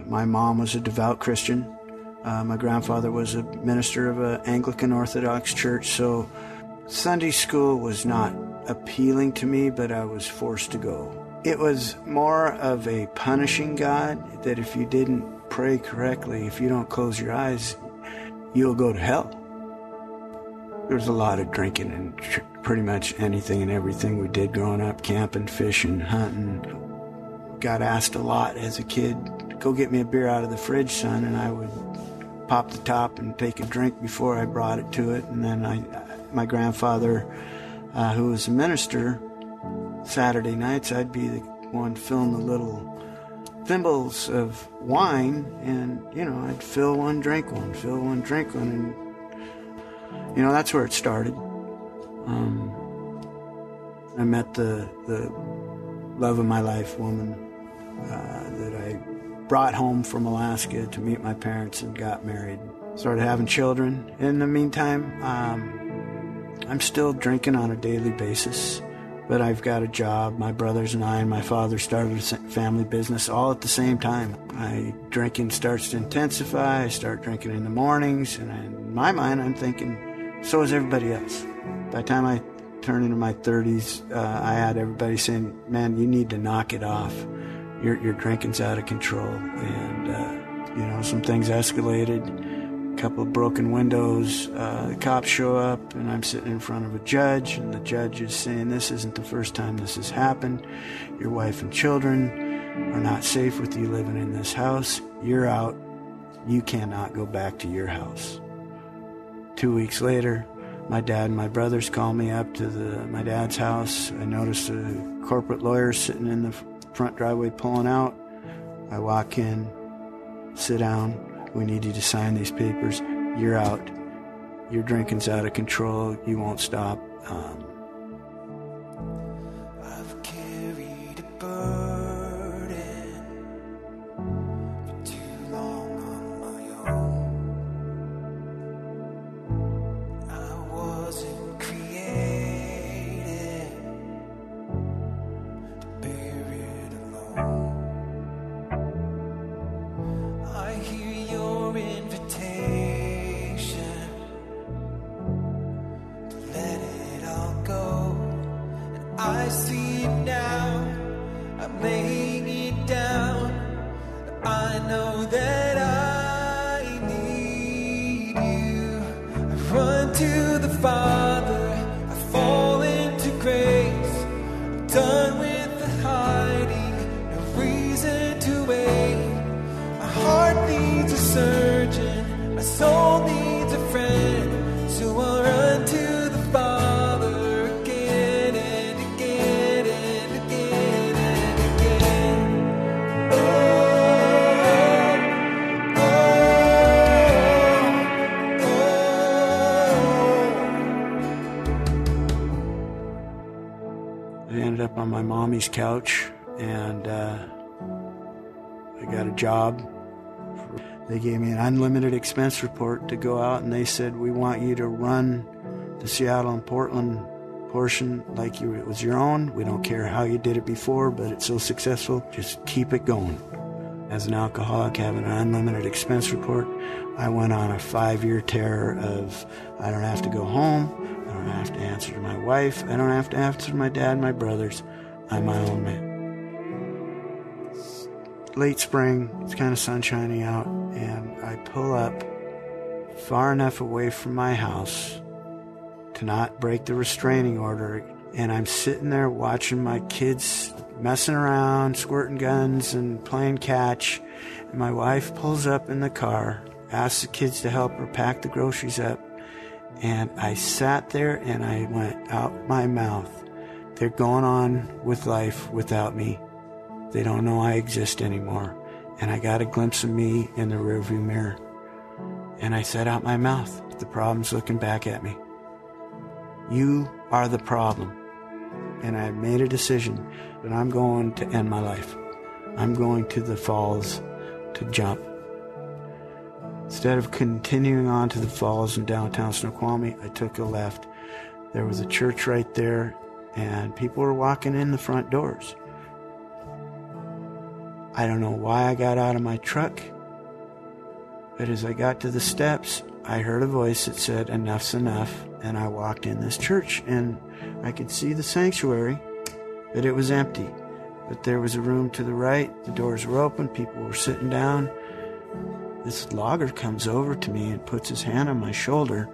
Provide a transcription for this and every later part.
My mom was a devout Christian. My grandfather was a minister of an Anglican Orthodox church, so Sunday school was not appealing to me, but I was forced to go. It was more of a punishing God, that if you didn't pray correctly, if you don't close your eyes, you'll go to hell. There was a lot of drinking and pretty much anything and everything we did growing up, camping, fishing, hunting. Got asked a lot as a kid, go get me a beer out of the fridge, son, and I would pop the top and take a drink before I brought it to it. And then my grandfather, who was a minister, Saturday nights, I'd be the one filling the little thimbles of wine, and, I'd fill one, drink one, fill one, drink one, and, that's where it started. I met the love of my life woman that I brought home from Alaska to meet my parents and got married. Started having children. In the meantime, I'm still drinking on a daily basis, but I've got a job. My brothers and I and my father started a family business all at the same time. My drinking starts to intensify. I start drinking in the mornings, and in my mind, I'm thinking, so is everybody else. By the time I turned into my 30s, I had everybody saying, man, you need to knock it off. Your drinking's out of control. And, some things escalated. A couple of broken windows. The cops show up, and I'm sitting in front of a judge, and the judge is saying, this isn't the first time this has happened. Your wife and children are not safe with you living in this house. You're out. You cannot go back to your house. 2 weeks later, my dad and my brothers call me up to my dad's house. I notice a corporate lawyer sitting in the front driveway pulling out. I walk in, sit down. We need you to sign these papers. You're out. Your drinking's out of control. You won't stop. I've carried a burden for too long on my own. I wasn't created to bear it alone. I hear your invitation to let it all go, and I see it now. I'm laying it down. I know that I need you. I run to the Father. I fall into grace. I'm done with the hiding. No reason to wait. My heart needs a surgeon, my soul needs a friend, so I'll run to the Father again and again and again and again. Oh, oh, oh. I ended up on my mommy's couch, and I got a job. They gave me an unlimited expense report to go out, and they said, we want you to run the Seattle and Portland portion like it was your own. We don't care how you did it before, but it's so successful. Just keep it going. As an alcoholic, having an unlimited expense report, I went on a 5-year tear of, I don't have to go home. I don't have to answer to my wife. I don't have to answer to my dad and my brothers. I'm my own man. Late spring, it's kind of sunshining out, and I pull up far enough away from my house to not break the restraining order, and I'm sitting there watching my kids messing around, squirting guns and playing catch, and my wife pulls up in the car, asks the kids to help her pack the groceries up, and I sat there and I went out my mouth, they're going on with life without me. They don't know I exist anymore. And I got a glimpse of me in the rearview mirror. And I said out my mouth, the problem's looking back at me. You are the problem. And I made a decision that I'm going to end my life. I'm going to the falls to jump. Instead of continuing on to the falls in downtown Snoqualmie, I took a left. There was a church right there, and people were walking in the front doors. I don't know why I got out of my truck, but as I got to the steps, I heard a voice that said, "Enough's enough," and I walked in this church, and I could see the sanctuary, but it was empty. But there was a room to the right, the doors were open, people were sitting down. This logger comes over to me and puts his hand on my shoulder.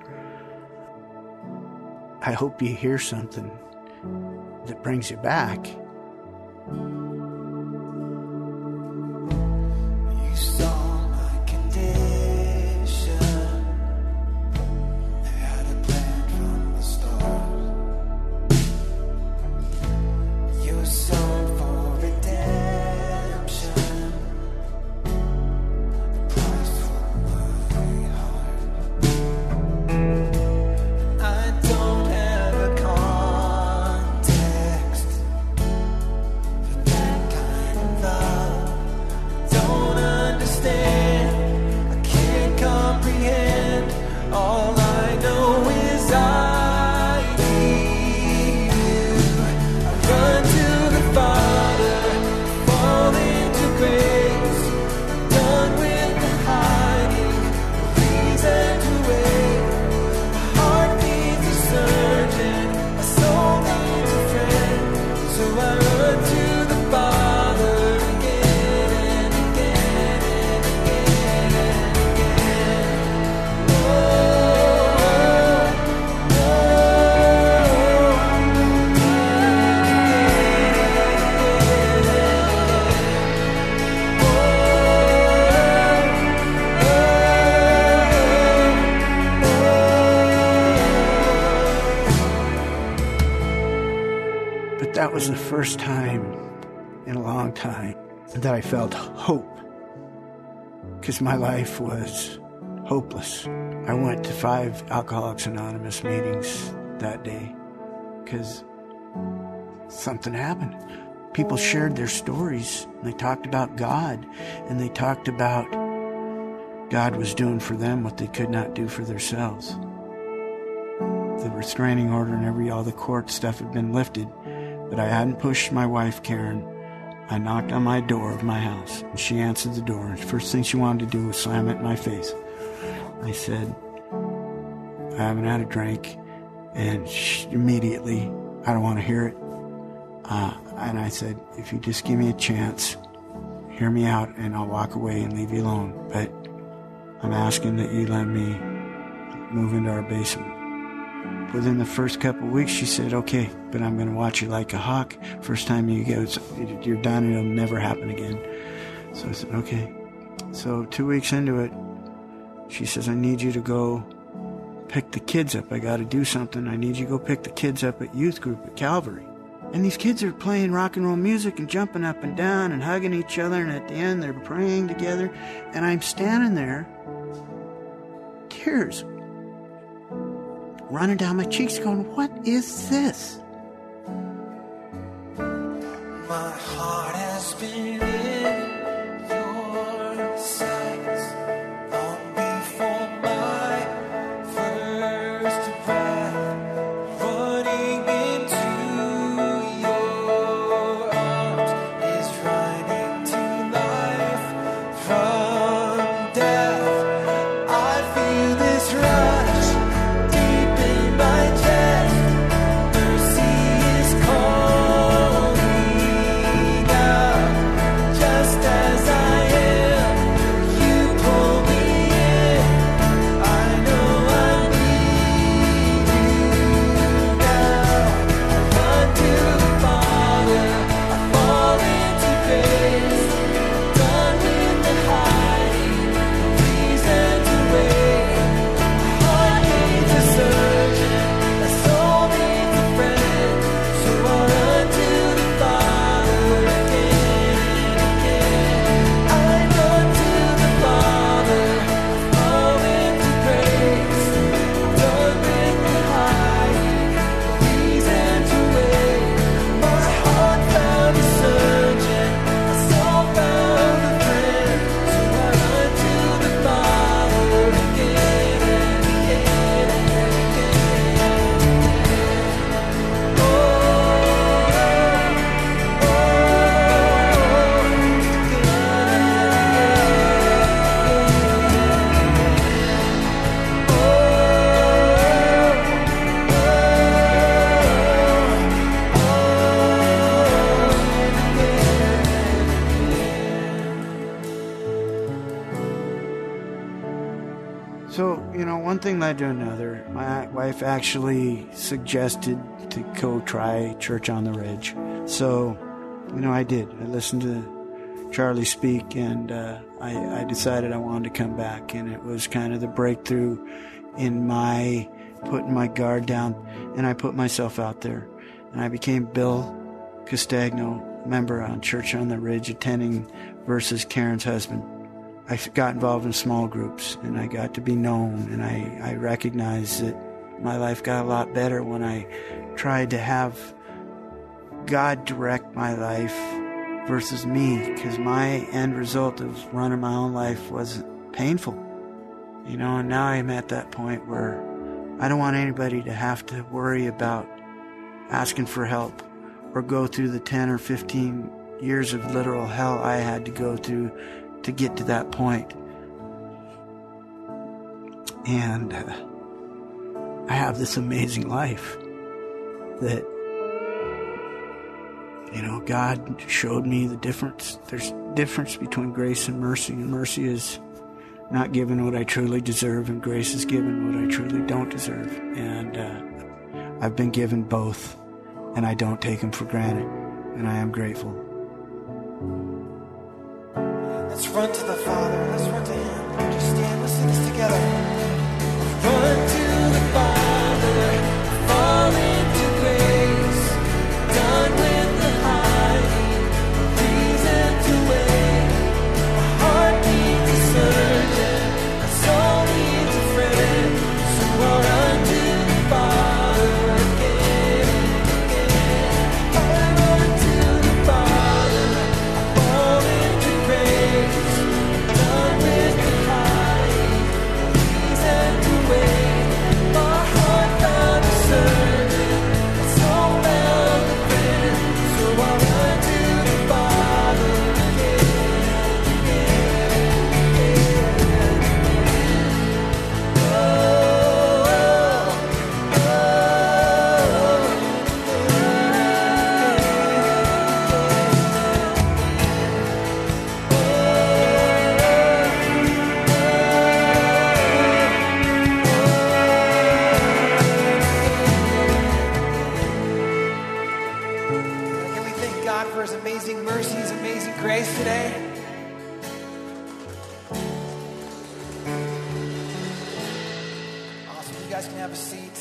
"I hope you hear something that brings you back." You saw my condition. They had a plan from the start. You were sold for redemption. The price for my heart. I don't have a context for that kind of love. Don't understand. I can't comprehend. All I know is I need you. I run to the Father, fall into grace. Done with the hiding, no reason to wait. My heart needs a surgeon, my soul needs a friend. So I run to the Father again and again and again and again. Oh, But that was the first time in a long time that I felt hope, because my life was hopeless. I went to 5 Alcoholics Anonymous meetings that day because something happened. People shared their stories, and they talked about God, and they talked about God was doing for them what they could not do for themselves. The restraining order and all the court stuff had been lifted, but I hadn't pushed my wife, Karen. I knocked on my door of my house, and she answered the door, and the first thing she wanted to do was slam it in my face. I said, "I haven't had a drink," and immediately, "I don't want to hear it." And I said, "If you just give me a chance, hear me out, and I'll walk away and leave you alone. But I'm asking that you let me move into our basement." Within the first couple of weeks, she said, "Okay, but I'm going to watch you like a hawk. First time you go, you're done, it'll never happen again." So I said, "Okay." So 2 weeks into it, she says, "I need you to go pick the kids up. I got to do something. I need you to go pick the kids up at youth group at Calvary." And these kids are playing rock and roll music and jumping up and down and hugging each other, and at the end they're praying together. And I'm standing there, tears running down my cheeks going, "What is this?" My heart has been in your sights long before my first breath. Running into your arms is running to life from death. I feel this rush deep in my chest. Mercy is calling out. So, one thing led to another. My wife actually suggested to go try Church on the Ridge. So, I did. I listened to Charlie speak, and I decided I wanted to come back. And it was kind of the breakthrough in my putting my guard down, and I put myself out there. And I became Bill Castagno, member on Church on the Ridge, attending versus Karen's husband. I got involved in small groups, and I got to be known, and I recognized that my life got a lot better when I tried to have God direct my life versus me, because my end result of running my own life was painful. And now I'm at that point where I don't want anybody to have to worry about asking for help or go through the 10 or 15 years of literal hell I had to go through to get to that point. And I have this amazing life that, God showed me the difference. There's a difference between grace and mercy. And mercy is not given what I truly deserve, and grace is given what I truly don't deserve. And I've been given both, and I don't take them for granted. And I am grateful. Let's run to the Father. Let's run to Him. Just stand. Let's sing this together. Run to the Father. Fall into grace. Done with the hiding. Reason to wait. My heart needs a surgeon. My soul needs a friend. So I'll run to the Father again and again. I run to the Father. I fall into grace. Done with the hiding. Reason to wait. My heart found a surgeon. My soul found a friend. So I'll run to the Father again, Can we thank God for His amazing mercy, His amazing grace today? Awesome. You guys can have a seat.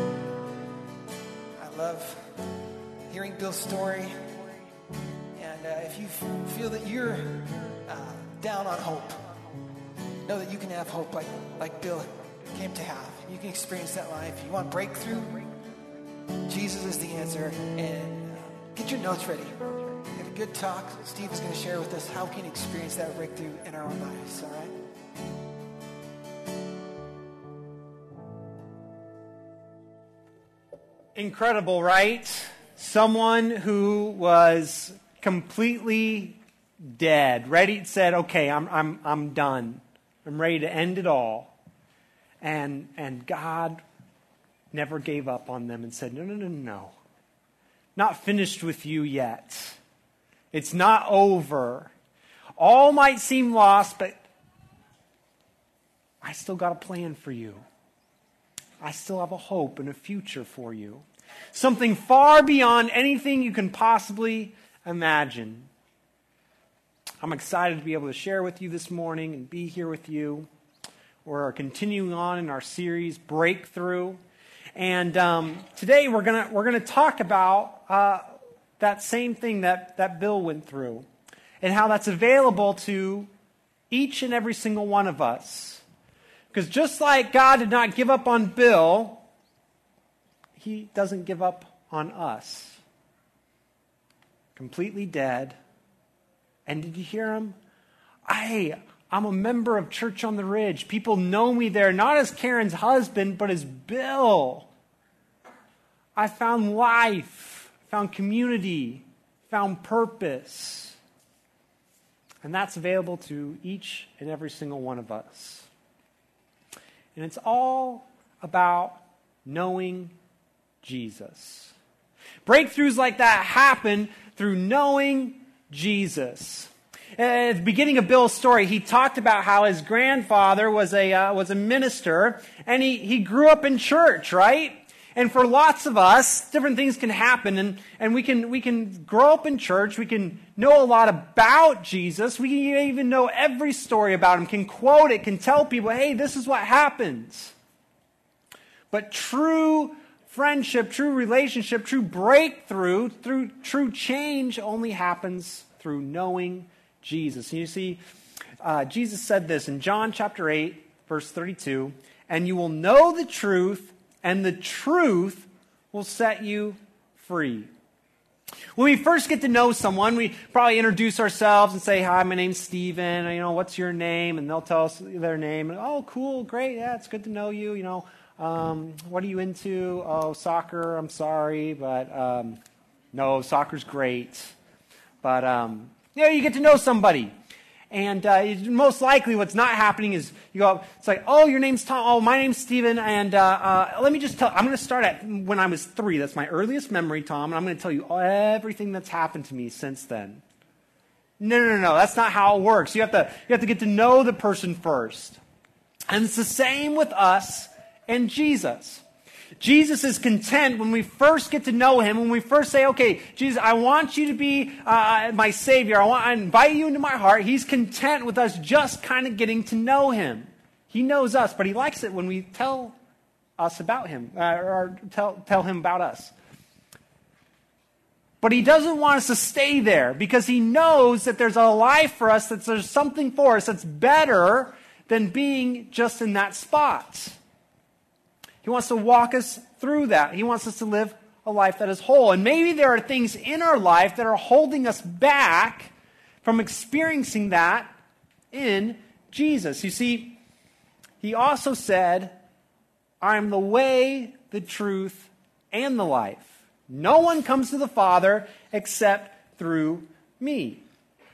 I love hearing Bill's story. And if you feel that you're down on hope, know that you can have hope like Bill came to have. You can experience that life. You want breakthrough? Jesus is the answer. And get your notes ready. Get a good talk. Steve is going to share with us how we can experience that breakthrough in our own lives. All right? Incredible, right? Someone who was completely dead, ready, said, "Okay, I'm done. I'm ready to end it all." And God never gave up on them and said, No. Not finished with you yet. It's not over. All might seem lost, but I still got a plan for you. I still have a hope and a future for you. Something far beyond anything you can possibly imagine. I'm excited to be able to share with you this morning and be here with you. We're continuing on in our series, Breakthrough. And today we're gonna talk about that same thing that Bill went through and how that's available to each and every single one of us. Because just like God did not give up on Bill, He doesn't give up on us. Completely dead. And did you hear him? I'm a member of Church on the Ridge. People know me there, not as Karen's husband, but as Bill. I found life, found community, found purpose. And that's available to each and every single one of us. And it's all about knowing Jesus. Breakthroughs like that happen through knowing Jesus. At the beginning of Bill's story, he talked about how his grandfather was a minister, and he grew up in church, right? And for lots of us, different things can happen, and we can grow up in church, we can know a lot about Jesus, we can even know every story about him, can quote it, can tell people, hey, this is what happens. But true friendship, true relationship, true breakthrough, true change only happens through knowing Jesus. And you see, Jesus said this in John chapter 8, verse 32, and you will know the truth, and the truth will set you free. When we first get to know someone, we probably introduce ourselves and say, hi, my name's Stephen, what's your name? And they'll tell us their name. And, oh, cool, great, yeah, it's good to know you, what are you into? Oh, soccer, I'm sorry, but no, soccer's great. But, you get to know somebody. And most likely what's not happening is you go up, it's like, oh, your name's Tom, oh, my name's Stephen, and let me just I'm going to start at when I was 3. That's my earliest memory, Tom, and I'm going to tell you everything that's happened to me since then. No, that's not how it works. You have to get to know the person first. And it's the same with us and Jesus. Jesus is content when we first get to know him, when we first say, okay, Jesus, I want you to be my Savior. I invite you into my heart. He's content with us just kind of getting to know him. He knows us, but he likes it when we tell us about him, or tell him about us. But he doesn't want us to stay there because he knows that there's a life for us, that there's something for us that's better than being just in that spot. He wants to walk us through that. He wants us to live a life that is whole. And maybe there are things in our life that are holding us back from experiencing that in Jesus. You see, he also said, I am the way, the truth, and the life. No one comes to the Father except through me.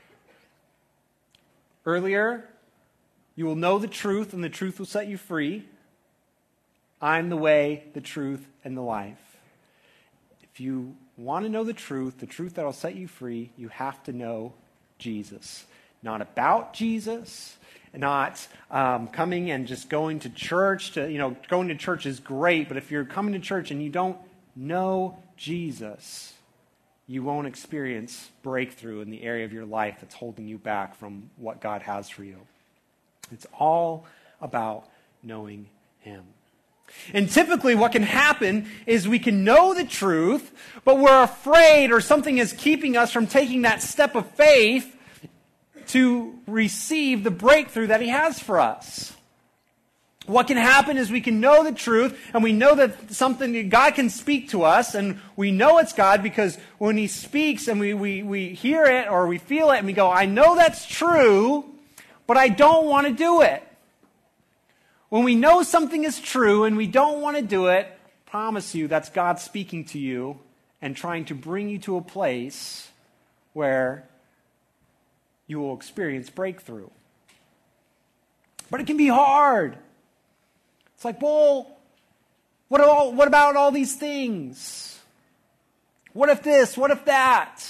Earlier, you will know the truth, and the truth will set you free. I'm the way, the truth, and the life. If you want to know the truth that will set you free, you have to know Jesus. Not about Jesus, not coming and just going to church. Going to church is great, but if you're coming to church and you don't know Jesus, you won't experience breakthrough in the area of your life that's holding you back from what God has for you. It's all about knowing him. And typically what can happen is we can know the truth, but we're afraid or something is keeping us from taking that step of faith to receive the breakthrough that he has for us. What can happen is we can know the truth, and we know that God can speak to us, and we know it's God because when he speaks and we hear it or we feel it and we go, I know that's true, but I don't want to do it. When we know something is true and we don't want to do it, I promise you that's God speaking to you and trying to bring you to a place where you will experience breakthrough. But it can be hard. It's like, well, what about all these things? What if this? What if that?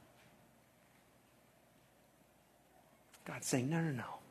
God's saying, no.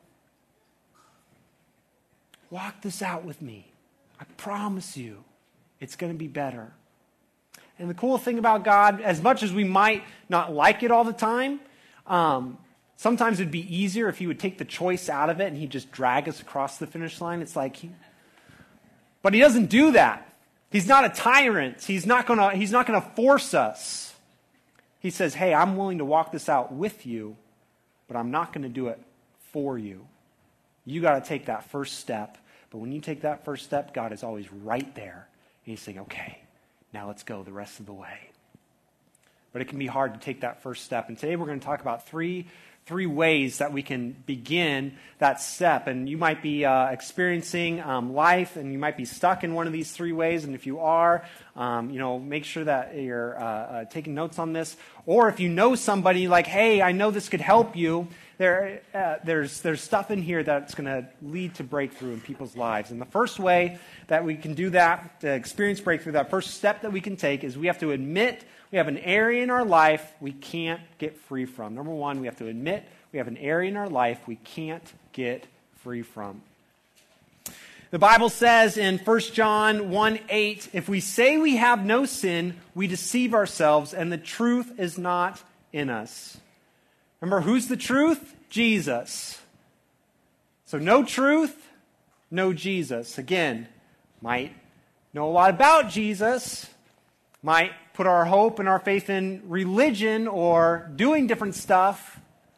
Walk this out with me. I promise you, it's going to be better. And the cool thing about God, as much as we might not like it all the time, sometimes it'd be easier if he would take the choice out of it and he'd just drag us across the finish line. It's like, but he doesn't do that. He's not a tyrant. He's not gonna force us. He says, hey, I'm willing to walk this out with you, but I'm not going to do it for you. You got to take that first step. But when you take that first step, God is always right there. And he's saying, okay, now let's go the rest of the way. But it can be hard to take that first step. And today we're going to talk about three ways that we can begin that step. And you might be experiencing life, and you might be stuck in one of these 3 ways. And if you are, make sure that you're taking notes on this. Or if you know somebody like, hey, I know this could help you, there's stuff in here that's going to lead to breakthrough in people's lives. And the first way that we can do that, to experience breakthrough, that first step that we can take is we have to admit we have an area in our life we can't get free from. Number one, we have to admit we have an area in our life we can't get free from. The Bible says in 1 John 1:8, if we say we have no sin, we deceive ourselves, and the truth is not in us. Remember, who's the truth? Jesus. So no truth, no Jesus. Again, might know a lot about Jesus, might put our hope and our faith in religion or doing different stuff.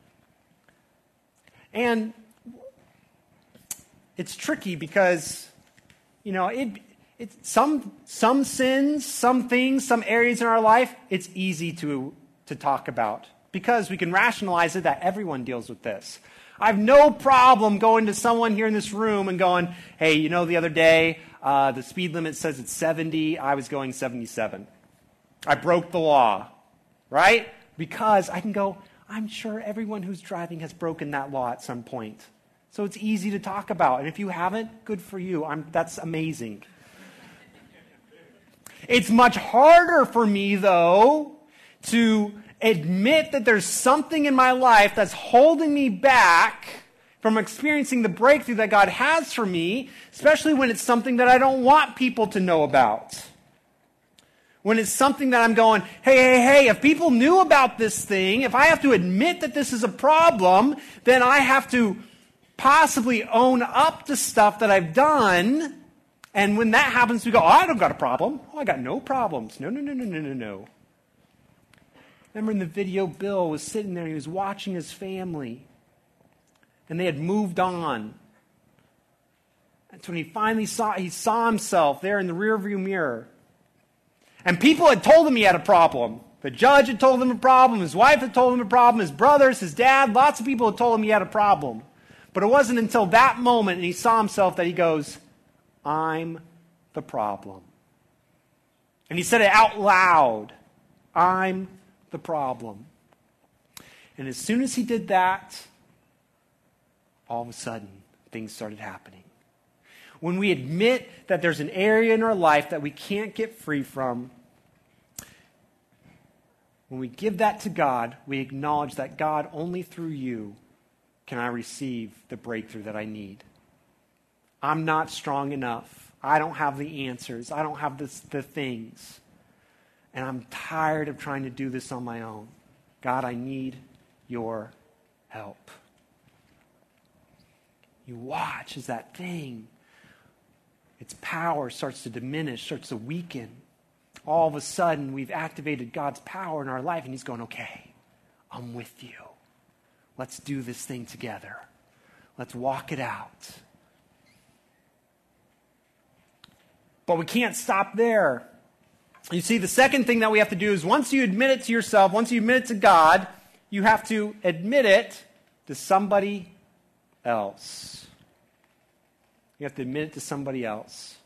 And it's tricky because, some sins, some things, some areas in our life, it's easy to talk about because we can rationalize it that everyone deals with this. I have no problem going to someone here in this room and going, hey, the other day, the speed limit says it's 70. I was going 77. I broke the law, right? Because I can go, I'm sure everyone who's driving has broken that law at some point. So it's easy to talk about. And if you haven't, good for you. That's amazing. It's much harder for me, though, to admit that there's something in my life that's holding me back from experiencing the breakthrough that God has for me, especially when it's something that I don't want people to know about. When it's something that I'm going, hey, if people knew about this thing, if I have to admit that this is a problem, then I have to possibly own up to stuff that I've done. And when that happens, we go, I don't got a problem. I got no problems. No. Remember in the video, Bill was sitting there, he was watching his family. And they had moved on. That's when he finally saw himself there in the rearview mirror. And people had told him he had a problem. The judge had told him a problem. His wife had told him a problem. His brothers, his dad, lots of people had told him he had a problem. But it wasn't until that moment and he saw himself that he goes, I'm the problem. And he said it out loud. I'm the problem. And as soon as he did that, all of a sudden, things started happening. When we admit that there's an area in our life that we can't get free from, when we give that to God, we acknowledge that God, only through you can I receive the breakthrough that I need. I'm not strong enough. I don't have the answers. I don't have the things. And I'm tired of trying to do this on my own. God, I need your help. You watch as that thing, its power starts to diminish, starts to weaken. All of a sudden, we've activated God's power in our life, and he's going, okay, I'm with you. Let's do this thing together. Let's walk it out. But we can't stop there. You see, the second thing that we have to do is once you admit it to yourself, once you admit it to God, you have to admit it to somebody else. You have to admit it to somebody else.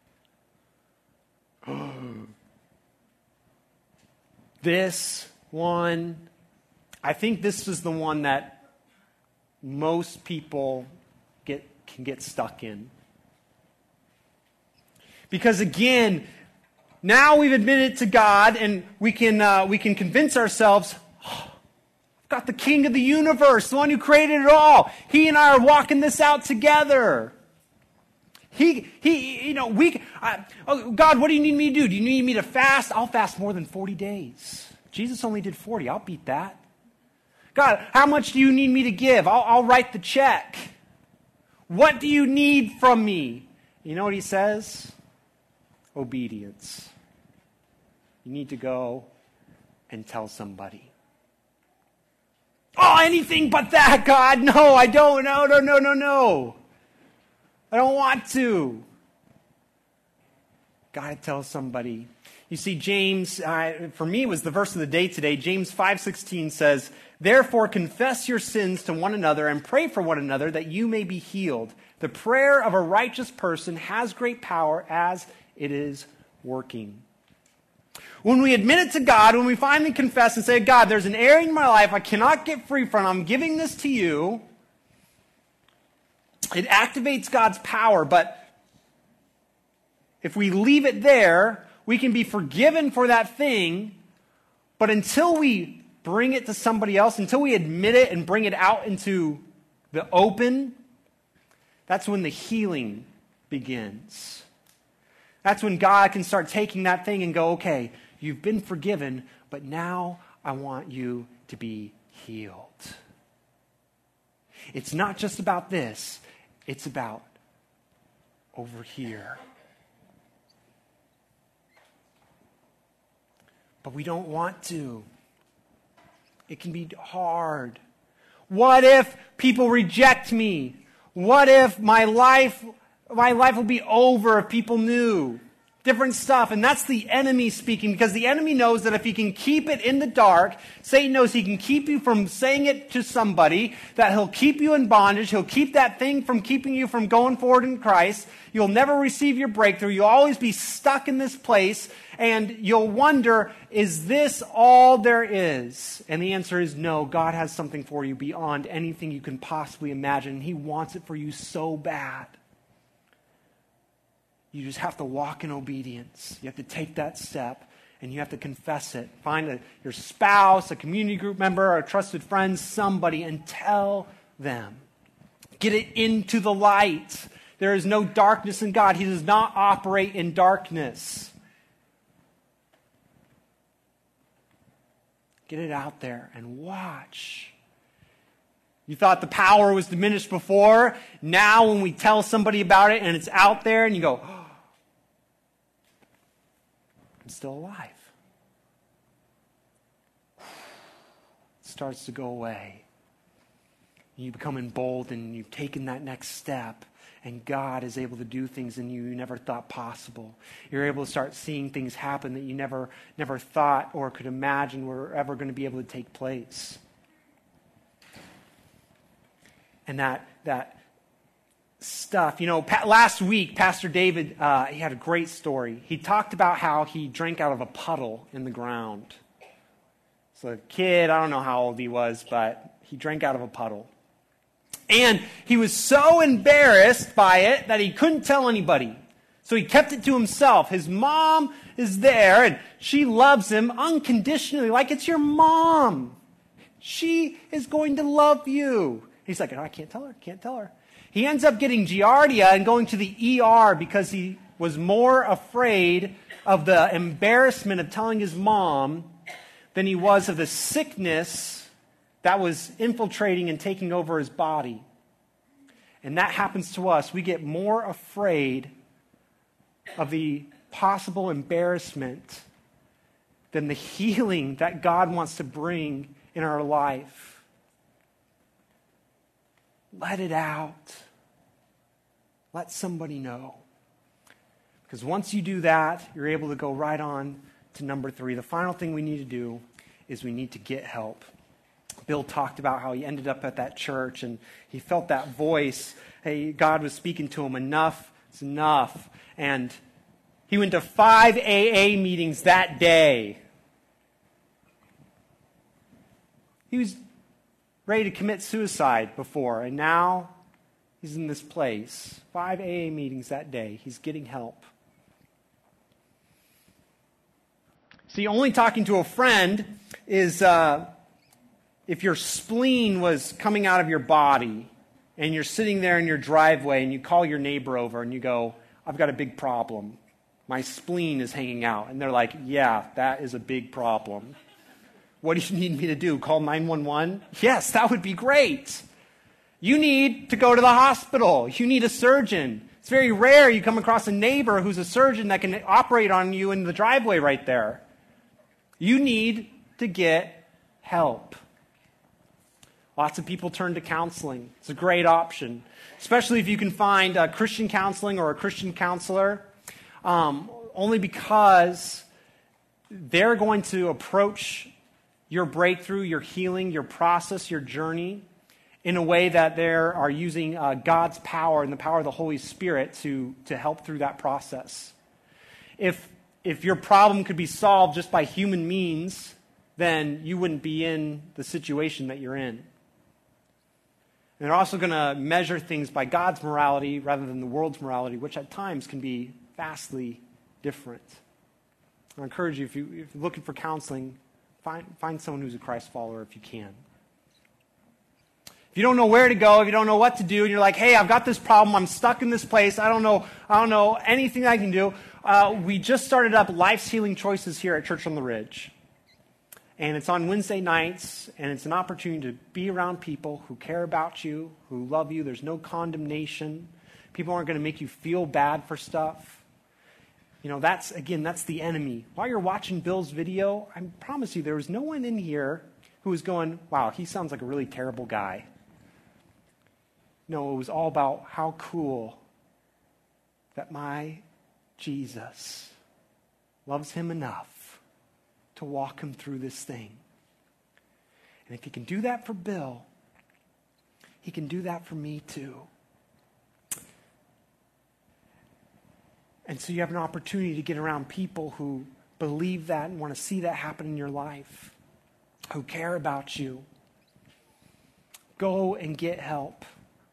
This one, I think this is the one that most people can get stuck in. Because again, now we've admitted to God, and we can convince ourselves, I've got the King of the universe, the one who created it all. He and I are walking this out together. God, what do you need me to do? Do you need me to fast? I'll fast more than 40 days. Jesus only did 40. I'll beat that. God, how much do you need me to give? I'll write the check. What do you need from me? You know what he says? Obedience. You need to go and tell somebody. Oh, anything but that, God. No, I don't. No. I don't want to. Gotta tell somebody. You see, James, for me, was the verse of the day today. James 5:16 says, "Therefore confess your sins to one another and pray for one another that you may be healed. The prayer of a righteous person has great power as it is working." When we admit it to God, when we finally confess and say, God, there's an area in my life I cannot get free from, I'm giving this to you, it activates God's power. But if we leave it there, we can be forgiven for that thing, But until we bring it to somebody else, until we admit it and bring it out into the open, that's when the healing begins. That's when God can start taking that thing and go, okay, you've been forgiven, but now I want you to be healed. It's not just about this. It's about over here. But we don't want to. It can be hard. What if people reject me? What if my life will be over if people knew? Different stuff. And that's the enemy speaking, because the enemy knows that if he can keep it in the dark, Satan knows he can keep you from saying it to somebody, that he'll keep you in bondage. He'll keep that thing from keeping you from going forward in Christ. You'll never receive your breakthrough. You'll always be stuck in this place, and you'll wonder, is this all there is? And the answer is no. God has something for you beyond anything you can possibly imagine. He wants it for you so bad. You just have to walk in obedience. You have to take that step, and you have to confess it. Find your spouse, a community group member, a trusted friend, somebody, and tell them. Get it into the light. There is no darkness in God. He does not operate in darkness. Get it out there and watch. You thought the power was diminished before. Now when we tell somebody about it and it's out there and you go, oh, I'm still alive. It starts to go away. You become emboldened and you've taken that next step. And God is able to do things in you never thought possible. You're able to start seeing things happen that you never thought or could imagine were ever going to be able to take place. And that stuff, last week, Pastor David, he had a great story. He talked about how he drank out of a puddle in the ground. So a kid, I don't know how old he was, but he drank out of a puddle. And he was so embarrassed by it that he couldn't tell anybody. So he kept it to himself. His mom is there, and she loves him unconditionally, like it's your mom. She is going to love you. He's like, oh, I can't tell her. He ends up getting Giardia and going to the ER because he was more afraid of the embarrassment of telling his mom than he was of the sickness that was infiltrating and taking over his body. And that happens to us. We get more afraid of the possible embarrassment than the healing that God wants to bring in our life. Let it out. Let somebody know. Because once you do that, you're able to go right on to number 3. The final thing we need to do is we need to get help. Bill talked about how he ended up at that church and he felt that voice. Hey, God was speaking to him, enough is enough. And he went to 5 AA meetings that day. He was ready to commit suicide before, and now he's in this place. 5 AA meetings that day. He's getting help. See, only talking to a friend is if your spleen was coming out of your body and you're sitting there in your driveway and you call your neighbor over and you go, I've got a big problem. My spleen is hanging out. And they're like, yeah, that is a big problem. What do you need me to do? Call 911? Yes, that would be great. You need to go to the hospital. You need a surgeon. It's very rare you come across a neighbor who's a surgeon that can operate on you in the driveway right there. You need to get help. Lots of people turn to counseling. It's a great option, especially if you can find Christian counseling or a Christian counselor, only because they're going to approach your breakthrough, your healing, your process, your journey in a way that they are using God's power and the power of the Holy Spirit to help through that process. If your problem could be solved just by human means, then you wouldn't be in the situation that you're in. And they're also going to measure things by God's morality rather than the world's morality, which at times can be vastly different. I encourage you, if you're looking for counseling, Find someone who's a Christ follower if you can. If you don't know where to go, if you don't know what to do, and you're like, hey, I've got this problem, I'm stuck in this place, I don't know anything I can do. We just started up Life's Healing Choices here at Church on the Ridge. And it's on Wednesday nights, and it's an opportunity to be around people who care about you, who love you. There's no condemnation. People aren't going to make you feel bad for stuff. That's the enemy. While you're watching Bill's video, I promise you there was no one in here who was going, wow, he sounds like a really terrible guy. No, it was all about how cool that my Jesus loves him enough to walk him through this thing. And if he can do that for Bill, he can do that for me too. And so you have an opportunity to get around people who believe that and want to see that happen in your life, who care about you. Go and get help.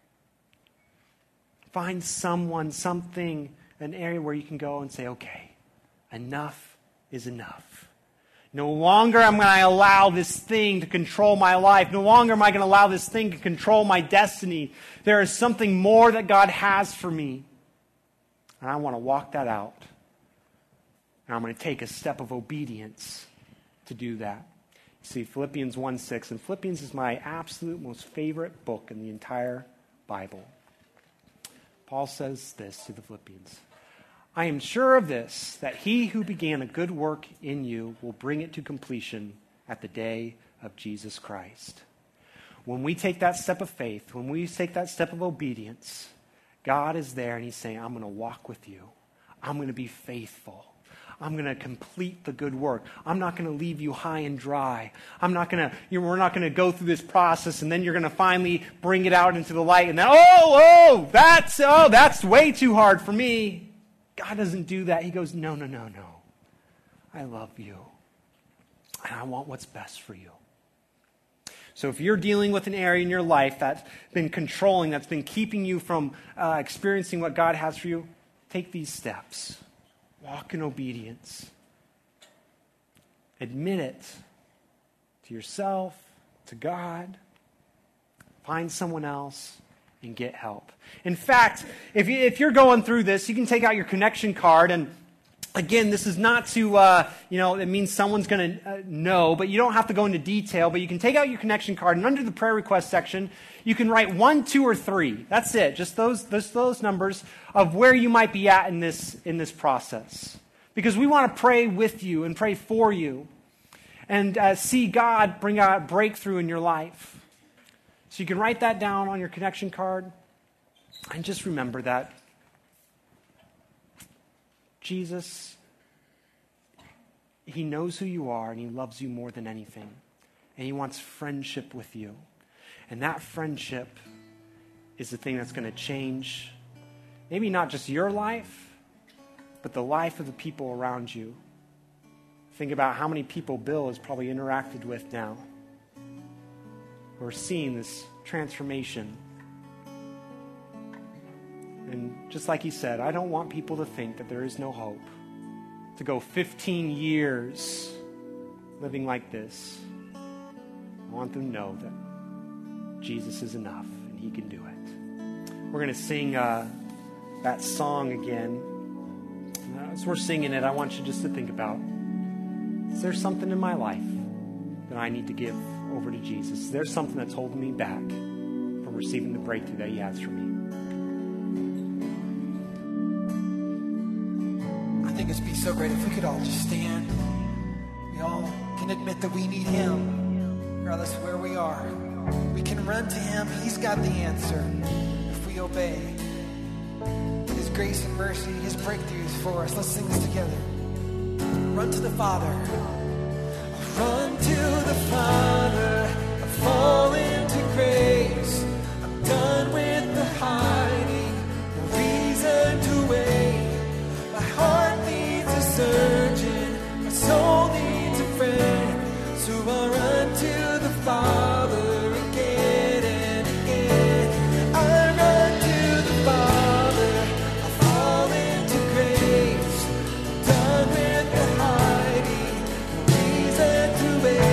Find someone, something, an area where you can go and say, okay, enough is enough. No longer am I allow this thing to control my life. No longer am I going to allow this thing to control my destiny. There is something more that God has for me. And I want to walk that out. And I'm going to take a step of obedience to do that. See, Philippians 1:6. And Philippians is my absolute most favorite book in the entire Bible. Paul says this to the Philippians. I am sure of this, that he who began a good work in you will bring it to completion at the day of Jesus Christ. When we take that step of faith, when we take that step of obedience, God is there and he's saying, I'm going to walk with you. I'm going to be faithful. I'm going to complete the good work. I'm not going to leave you high and dry. we're not going to go through this process and then you're going to finally bring it out into the light and then, that's way too hard for me. God doesn't do that. He goes, no. I love you. And I want what's best for you. So if you're dealing with an area in your life that's been controlling, that's been keeping you from experiencing what God has for you, take these steps. Walk in obedience. Admit it to yourself, to God. Find someone else and get help. In fact, if you're going through this, you can take out your connection card. And again, this is not to, it means someone's going to know, but you don't have to go into detail. But you can take out your connection card, and under the prayer request section, you can write 1, 2, or 3. That's it. Just those numbers of where you might be at in this process. Because we want to pray with you and pray for you and see God bring out breakthrough in your life. So you can write that down on your connection card and just remember that Jesus, he knows who you are and he loves you more than anything. And he wants friendship with you. And that friendship is the thing that's going to change maybe not just your life, but the life of the people around you. Think about how many people Bill has probably interacted with now. We're seeing this transformation. And just like he said, I don't want people to think that there is no hope. To go 15 years living like this. I want them to know that Jesus is enough and he can do it. We're going to sing that song again. As we're singing it, I want you just to think about, is there something in my life that I need to give over to Jesus? Is there something that's holding me back from receiving the breakthrough that he has for me? I think it'd be so great if we could all just stand. We all can admit that we need him, regardless of where we are. We can run to him. He's got the answer if we obey. His grace and mercy, his breakthrough is for us. Let's sing this together. Run to the Father. Run to the Father. I fall into grace. I'm done with the hiding. No reason to wait. My heart needs a surgeon. My soul needs a friend. So I run to the Father again and again. I run to the Father. I fall into grace. I'm done with the hiding. No reason to wait.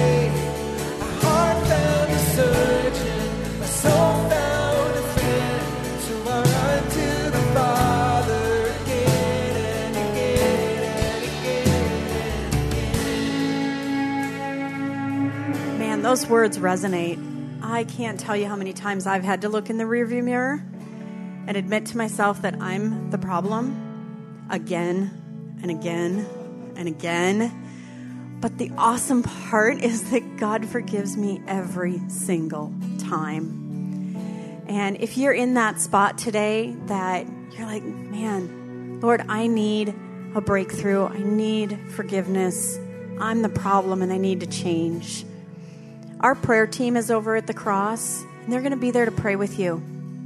those words resonate. I can't tell you how many times I've had to look in the rearview mirror and admit to myself that I'm the problem again and again and again. But the awesome part is that God forgives me every single time. And if you're in that spot today that you're like, man, Lord, I need a breakthrough. I need forgiveness. I'm the problem and I need to change. Our prayer team is over at the cross, and they're going to be there to pray with you.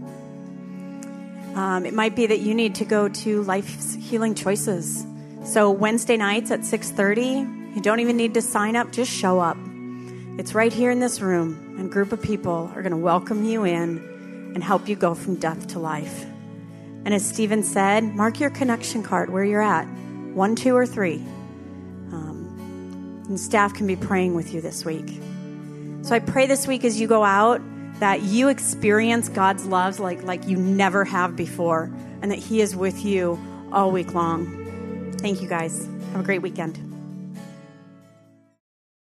It might be that you need to go to Life's Healing Choices. So Wednesday nights at 6:30, you don't even need to sign up, just show up. It's right here in this room, and a group of people are going to welcome you in and help you go from death to life. And as Stephen said, mark your connection card where you're at, 1, 2, or 3. And staff can be praying with you this week. So I pray this week as you go out that you experience God's love like you never have before, and that he is with you all week long. Thank you, guys. Have a great weekend.